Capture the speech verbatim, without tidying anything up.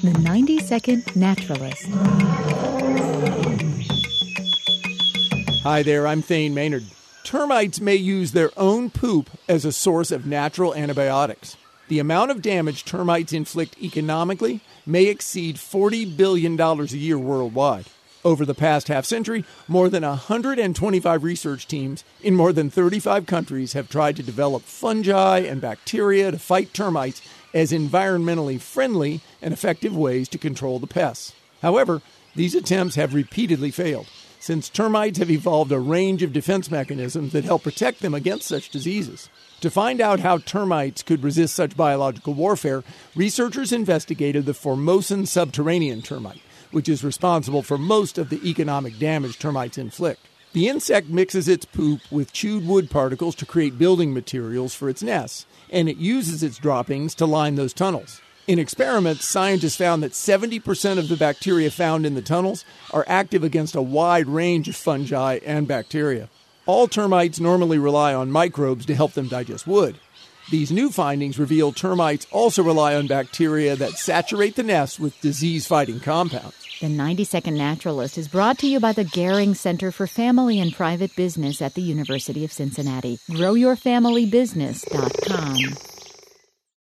The ninety second Naturalist. Hi there, I'm Thane Maynard. Termites may use their own poop as a source of natural antibiotics. The amount of damage termites inflict economically may exceed forty billion dollars a year worldwide. Over the past half-century, more than one hundred twenty-five research teams in more than thirty-five countries have tried to develop fungi and bacteria to fight termites as environmentally friendly and effective ways to control the pests. However, these attempts have repeatedly failed, since termites have evolved a range of defense mechanisms that help protect them against such diseases. To find out how termites could resist such biological warfare, researchers investigated the Formosan subterranean termite, which is responsible for most of the economic damage termites inflict. The insect mixes its poop with chewed wood particles to create building materials for its nests, and it uses its droppings to line those tunnels. In experiments, scientists found that seventy percent of the bacteria found in the tunnels are active against a wide range of fungi and bacteria. All termites normally rely on microbes to help them digest wood. These new findings reveal termites also rely on bacteria that saturate the nest with disease-fighting compounds. The ninety second Naturalist is brought to you by the Gehring Center for Family and Private Business at the University of Cincinnati. grow your family business dot com.